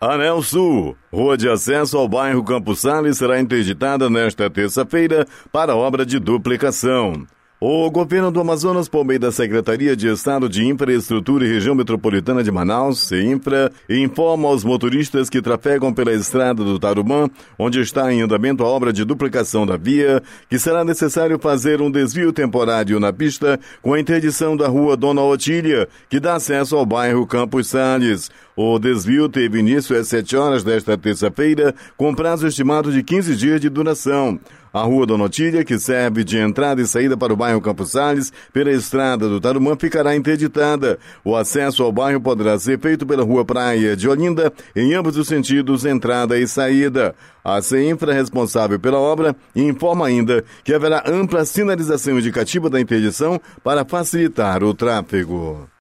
Anel Sul, rua de acesso ao bairro Campos Sales, será interditada nesta terça-feira para obra de duplicação. O governo do Amazonas, por meio da Secretaria de Estado de Infraestrutura e Região Metropolitana de Manaus, CEINFRA, informa aos motoristas que trafegam pela estrada do Tarumã, onde está em andamento a obra de duplicação da via, que será necessário fazer um desvio temporário na pista com a interdição da rua Dona Otília, que dá acesso ao bairro Campos Sales. O desvio teve início às 7 horas desta terça-feira, com prazo estimado de 15 dias de duração. A rua Dona Otília, que serve de entrada e saída para o bairro Campos Sales, pela estrada do Tarumã, ficará interditada. O acesso ao bairro poderá ser feito pela rua Praia de Olinda, em ambos os sentidos, entrada e saída. A CEINFRA, responsável pela obra, informa ainda que haverá ampla sinalização indicativa da interdição para facilitar o tráfego.